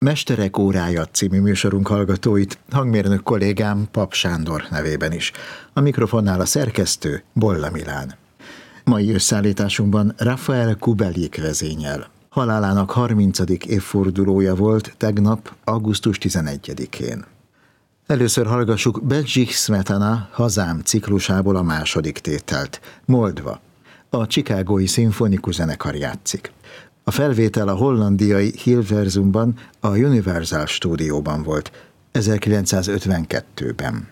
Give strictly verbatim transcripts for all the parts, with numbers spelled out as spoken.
Mesterek órája című műsorunk hallgatóit, hangmérnök kollégám Pap Sándor nevében is. A mikrofonnál a szerkesztő Bolla Milán. Mai összeállításunkban Rafael Kubelik vezényel. Halálának harmincadik évfordulója volt tegnap, augusztus tizenegyedikén. Először hallgassuk Bedřich Smetana Hazám ciklusából a második tételt, Moldva. A Chicagói Szimfonikus Zenekar játszik. A felvétel a hollandiai Hilversumban, a Universal stúdióban volt, ezerkilencszázötvenkettőben.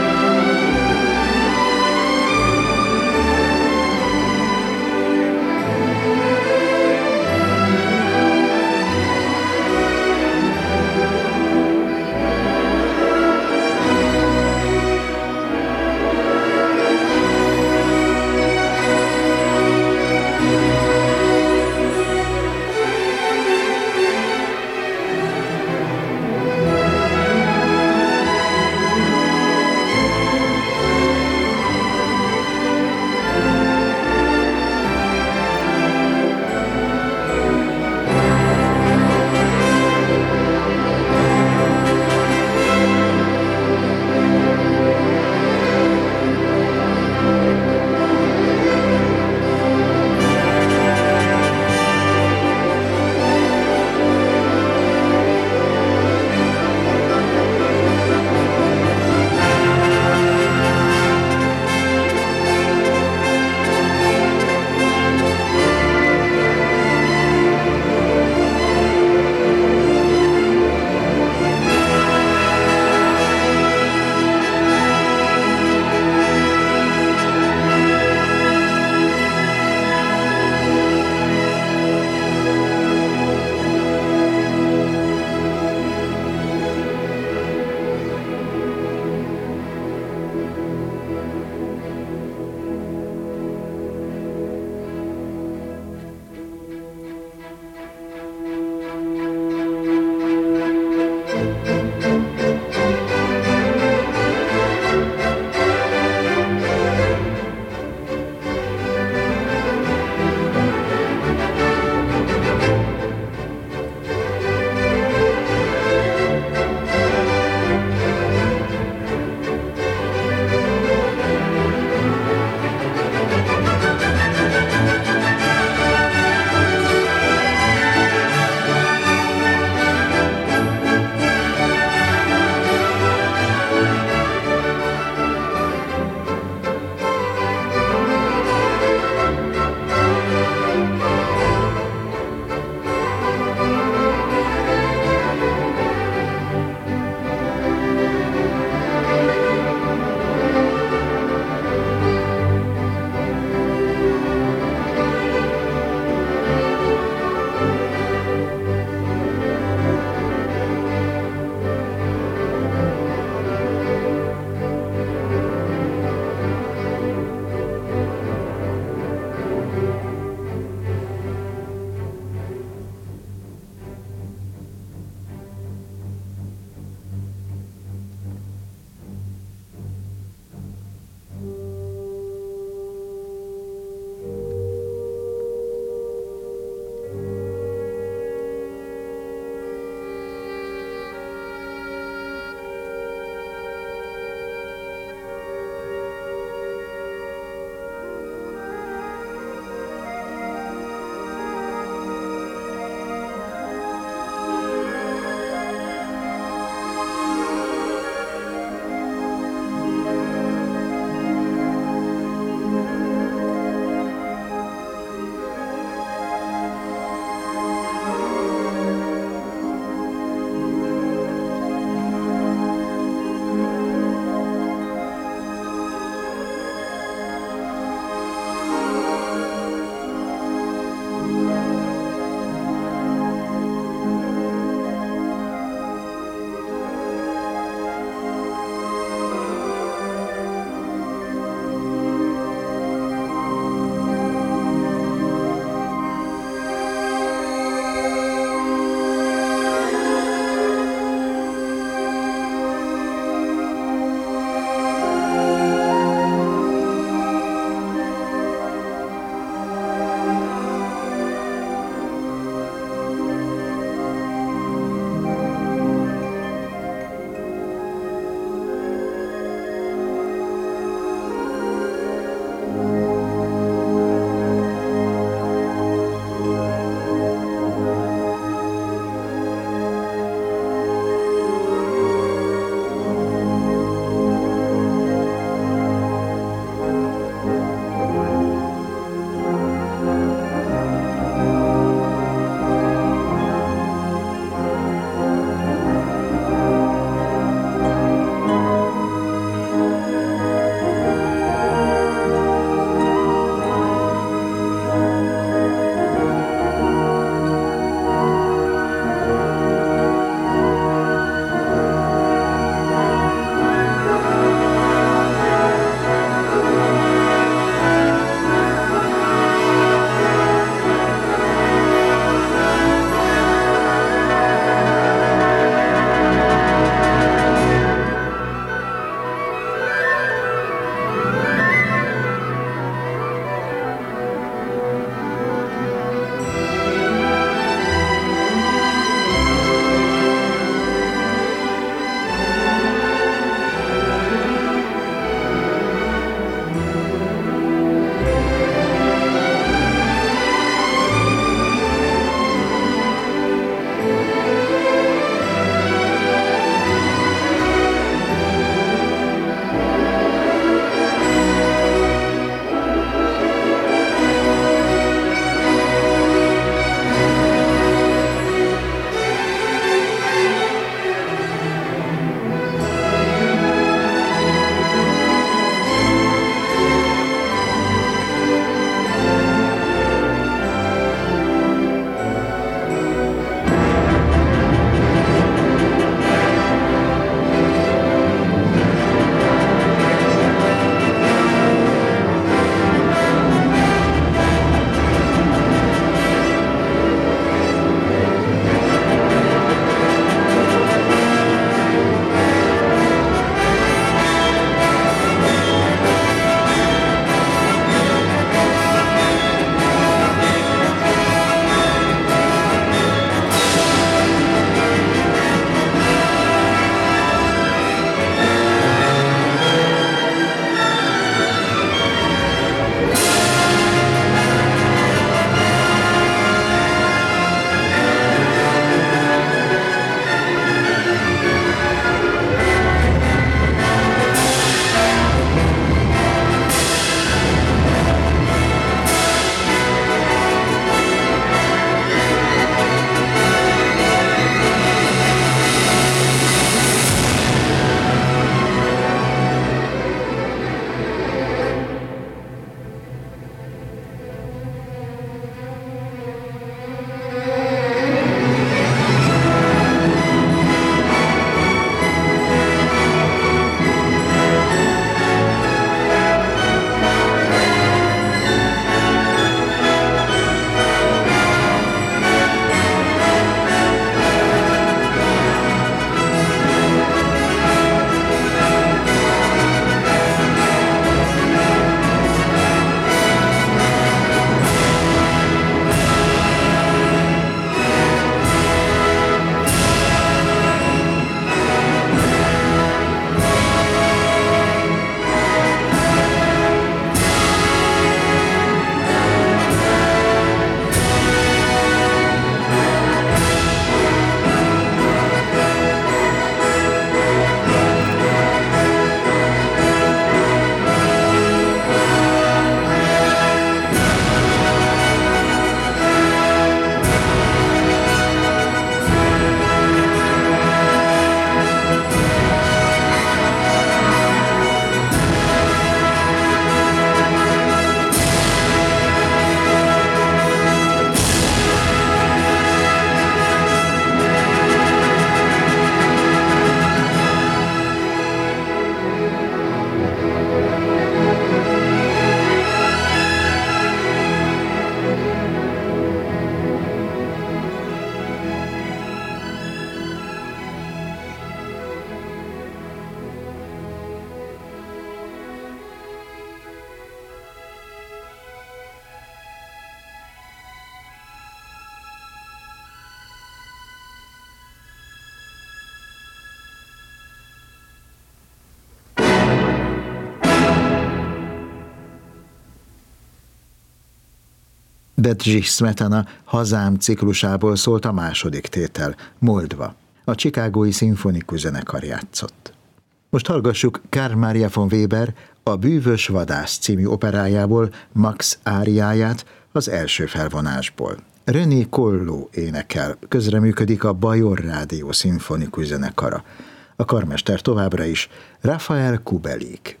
Bedřich Smetana Hazám ciklusából szólt a második tétel, Moldva. A Chicagói Szimfonikus Zenekar játszott. Most hallgassuk Karl Maria von Weber A bűvös vadász című operájából Max áriáját az első felvonásból. René Colló énekel, közreműködik a Bajor Rádió Szimfonikus Zenekara. A karmester továbbra is Rafael Kubelik.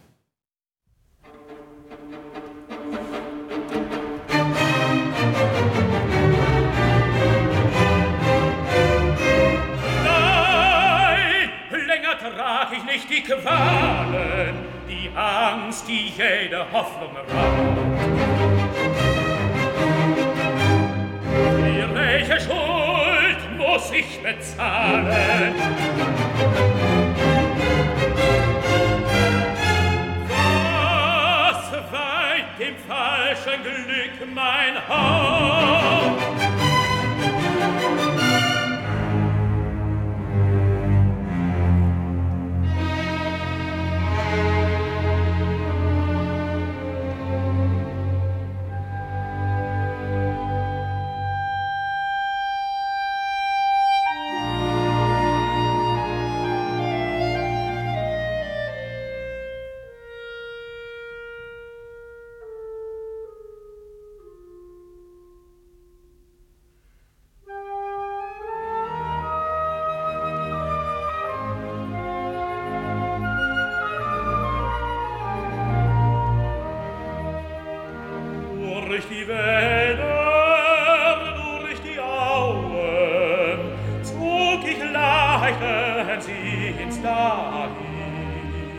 Die Qualen, die Angst, die jede Hoffnung raubt. Für welche Schuld muss ich bezahlen? Was weiht dem falschen Glück mein Haupt? Durch die Wälder, durch die Auen, zog ich leichten Sinns dahin.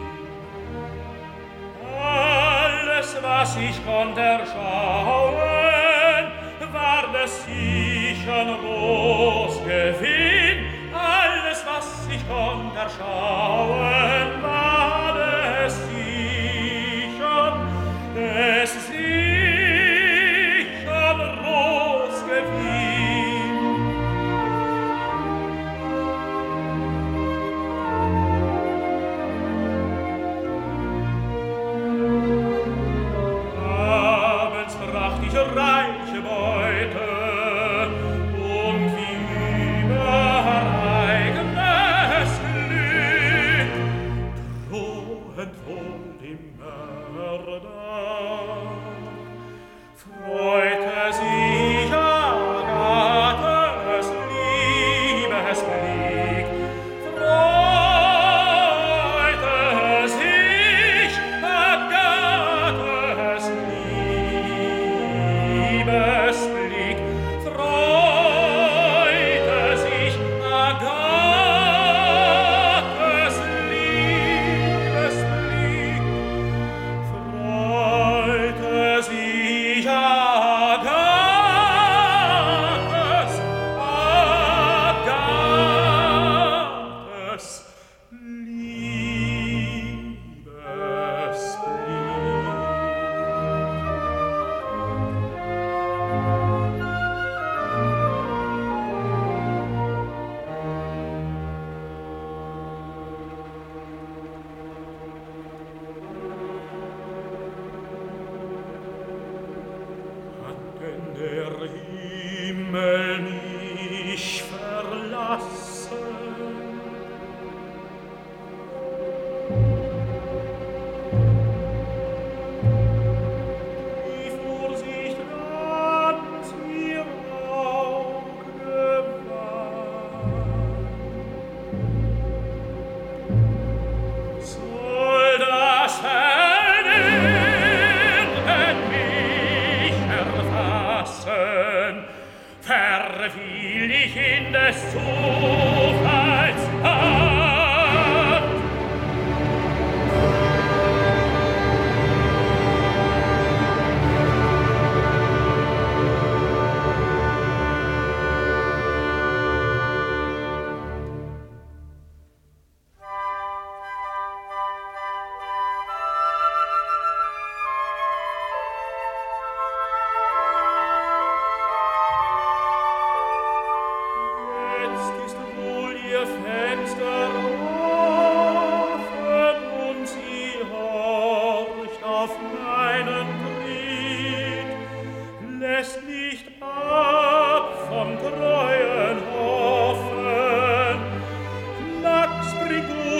Alles, was ich konnte erschauen, war des sichern Losgewinn. Alles, was ich konnte erschauen, war des sichern, des sichern reiche Beute und wie übereigenes Glück drohend vor dem Mörder freute sich Agathes Liebesblick, freute sich Agathes Liebesblick, freute sich Agathes Liebesblick, freute sich Agathes, Agathes der Himmel mich verlassen. Die Vorsicht ganz mir auch gewandt. Soll das Ernüchtern mich erfassen, verfiel ich in des Zufalls Hand. Jetzt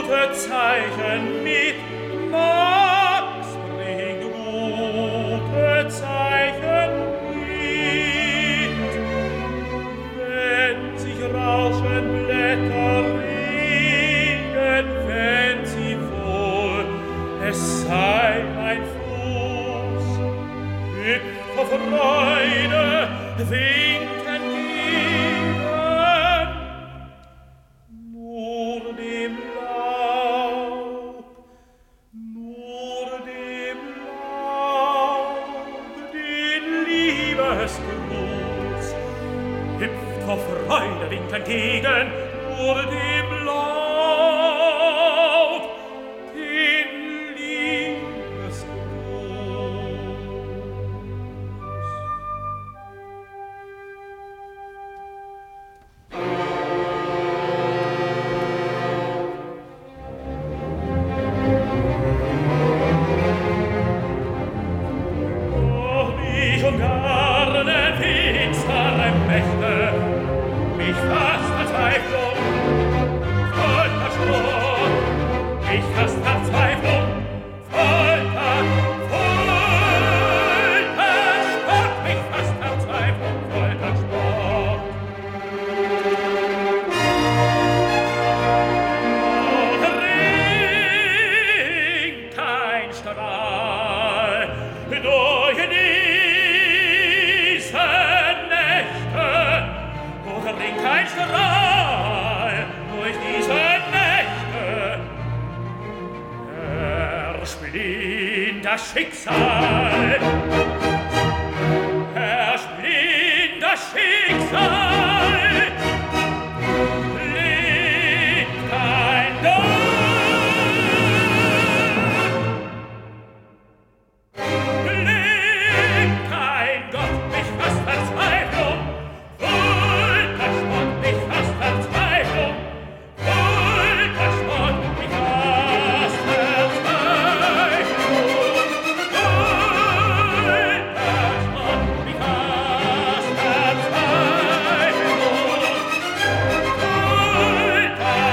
gute Zeichen mit. Max bringt gute Zeichen mit. Wenn sich rauschen Blätter regen, wenn sie wohl, es sei ein Fuß, hüpft vor Freude, winken gegen, nur dem Laub, nur dem Laub, den Liebesgruß, hüpft vor Freude, winkt entgegen, nur dem Laub, den Liebesgruß. Oh, wie schon gerne finstere Mächte mich fast Verzweiflung, Folter Spott, mich fast Verzweiflung, Folter, Folter Spott, mich fast Verzweiflung, Folter Spott. Oh, dringt kein Strahl durch diese Nächte, oh, dringt kein Strahl durch diese Nächte. Ersplingt das Schicksal, ersplingt das Schicksal, blinkt kein Gott, blinkt kein Gott, mich fast Verzweiflung, Folter Spott, mich fast Verzweiflung, Folter Spott, mich fast Verzweiflung, Folter Spott, mich fast Verzweiflung, Folter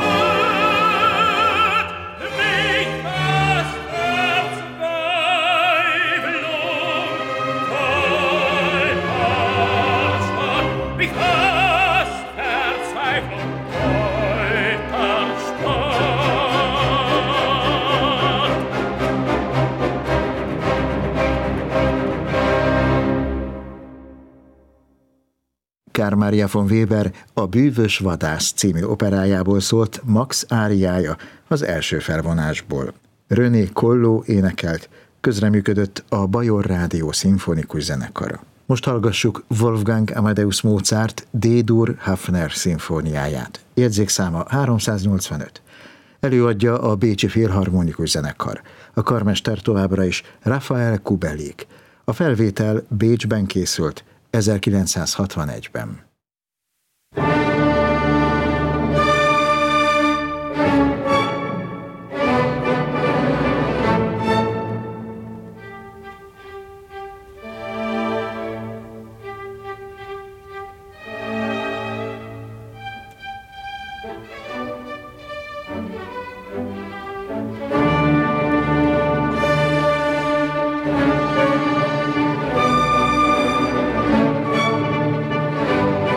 Spott, mich fast Verzweiflung, mich fast Verzweiflung, Folter Spott. Carl Maria von Weber a Bűvös vadász című operájából szólt Max áriája az első felvonásból. René Colló énekelt, közreműködött a Bajor Rádió szimfonikus zenekara. Most hallgassuk Wolfgang Amadeus Mozart D-dur Hafner szimfóniáját. Jegyzékszáma háromszáznyolcvanöt. Előadja a Bécsi Filharmonikus Zenekar. A karmester továbbra is Rafael Kubelik. A felvétel Bécsben készült ezerkilencszázhatvanegyben. Thank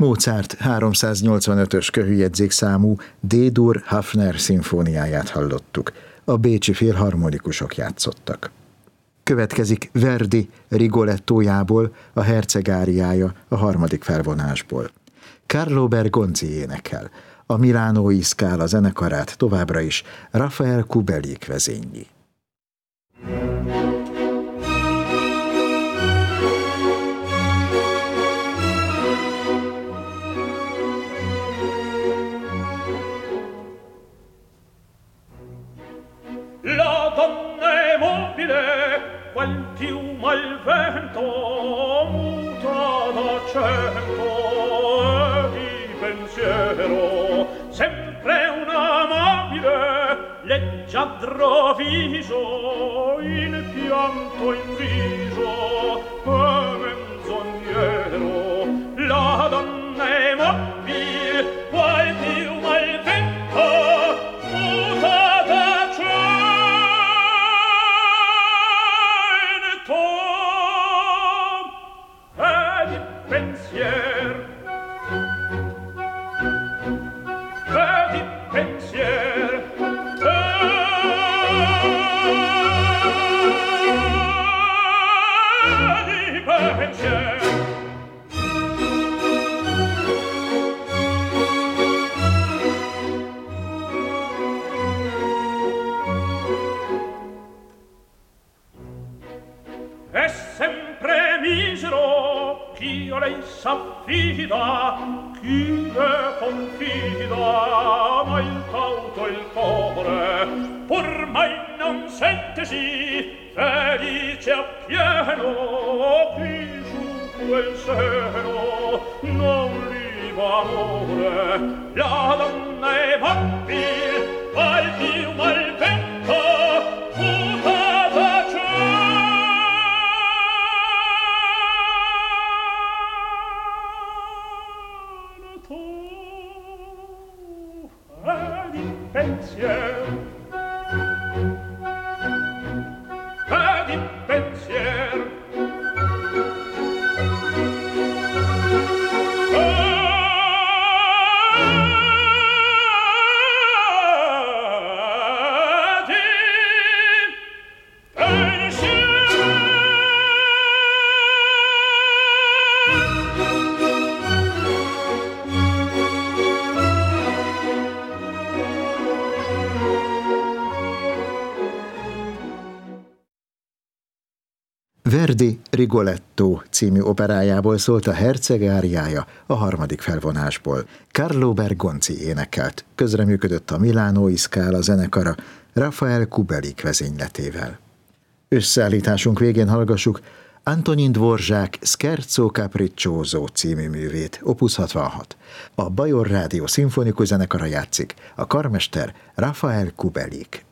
Mozart háromszáznyolcvanötös köhőjegyzékszámú D-dur Hafner szimfóniáját hallottuk. A bécsi filharmonikusok játszottak. Következik Verdi Rigolettójából a Herceg áriája a harmadik felvonásból. Carlo Bergonzi énekel. A Milánói Scala zenekarát továbbra is Rafael Kubelik vezényli. La donna è mobile, qual piuma al vento, muta d'accento e di pensiero, sempre un amabile, leggiadro viso, in pianto inviso, e menzognero. La donna è mobile, qual piuma al vento, muta è sempre misero, ch'io lei s'affida, chi le confida, ma il cauto il cuore, pur mai non sentesi felice appieno, qui su quel seno non liva amore. La donna è mobile, al fiume al vento, mutata pensier e di pensier Verdi Rigoletto című operájából szólt a Herceg áriája a harmadik felvonásból. Carlo Bergonzi énekelt, közreműködött a Milánói Scala zenekara Rafael Kubelik vezényletével. Összeállításunk végén hallgassuk Antonin Dvorzsák Scherzo Capriccioso című művét, opus hatvanhat. A Bajor Rádió szimfonikus zenekara játszik, a karmester Rafael Kubelik.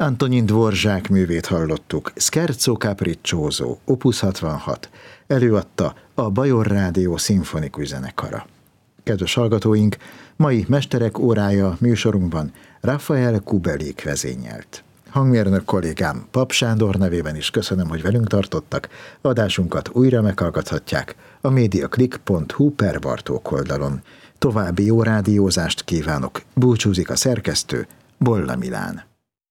Antonin Dvorzsák művét hallottuk, Scherzo Capriccioso, opus hatvanhat, előadta a Bajor Rádió szimfonikus zenekara. Kedves hallgatóink, mai Mesterek órája műsorunkban Rafael Kubelik vezényelt. Hangmérnök kollégám Pap Sándor nevében is köszönöm, hogy velünk tartottak. Adásunkat újra meghallgathatják a mediaclick pont hu per Bartók oldalon. További jó rádiózást kívánok. Búcsúzik a szerkesztő, Bolla Milán.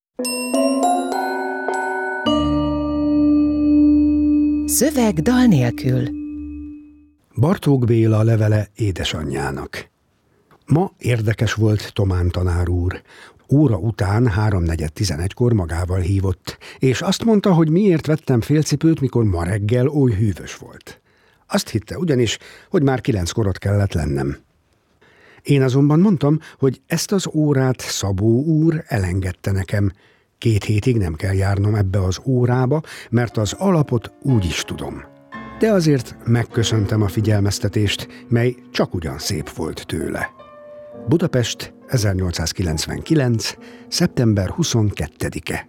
Szöveg dal nélkül. Bartók Béla levele édesanyjának. Ma érdekes volt Tomán tanár úr. Óra után háromnegyed tizenegykor magával hívott, és azt mondta, hogy miért vettem félcipőt, mikor ma reggel oly hűvös volt. Azt hitte ugyanis, hogy már kilenckor ott kellett lennem. Én azonban mondtam, hogy ezt az órát Szabó úr elengedte nekem. Két hétig nem kell járnom ebbe az órába, mert az alapot úgy is tudom. De azért megköszöntem a figyelmeztetést, mely csak ugyan szép volt tőle. Budapest, ezernyolcszázkilencvenkilenc. szeptember huszonkettedike.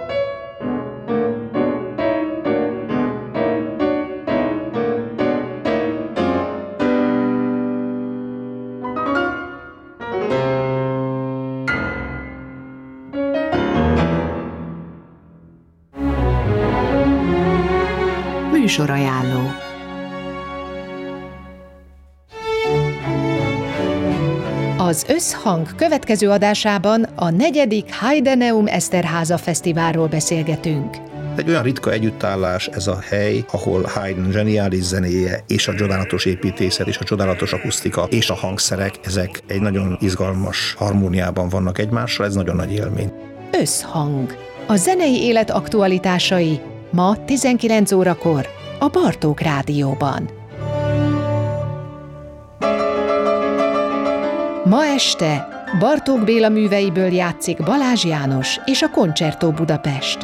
Műsorajánló. Az Összhang következő adásában a negyedik Heideneum Eszterháza Fesztiválról beszélgetünk. Egy olyan ritka együttállás ez a hely, ahol Haydn zseniális zenéje és a csodálatos építészet és a csodálatos akusztika és a hangszerek, ezek egy nagyon izgalmas harmóniában vannak egymással, ez nagyon nagy élmény. Összhang. A zenei élet aktualitásai ma tizenkilenc órakor a Bartók Rádióban. Ma este Bartók Béla műveiből játszik Balázs János és a Concerto Budapest.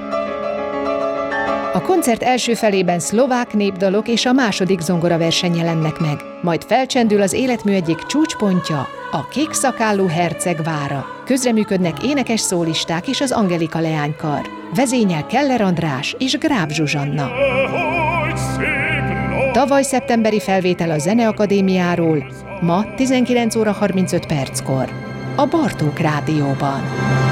A koncert első felében szlovák népdalok és a második zongoraverseny jelennek meg, majd felcsendül az életmű egyik csúcspontja, a kékszakállú herceg vára. Közreműködnek énekes szólisták és az Angelika leánykar. Vezényel Keller András és Gráb Zsuzsanna. Tavaly szeptemberi felvétel a Zeneakadémiáról, ma tizenkilenc óra harmincöt perckor, a Bartók Rádióban.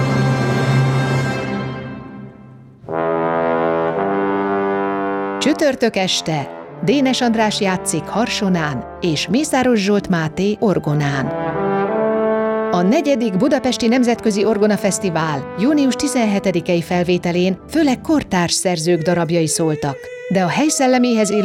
Csütörtök este Dénes András játszik harsonán és Mészáros Zsolt Máté orgonán. A negyedik Budapesti Nemzetközi Orgona Fesztivál június tizenhetedikei felvételén főleg kortárs szerzők darabjai szóltak, de a hely szelleméhez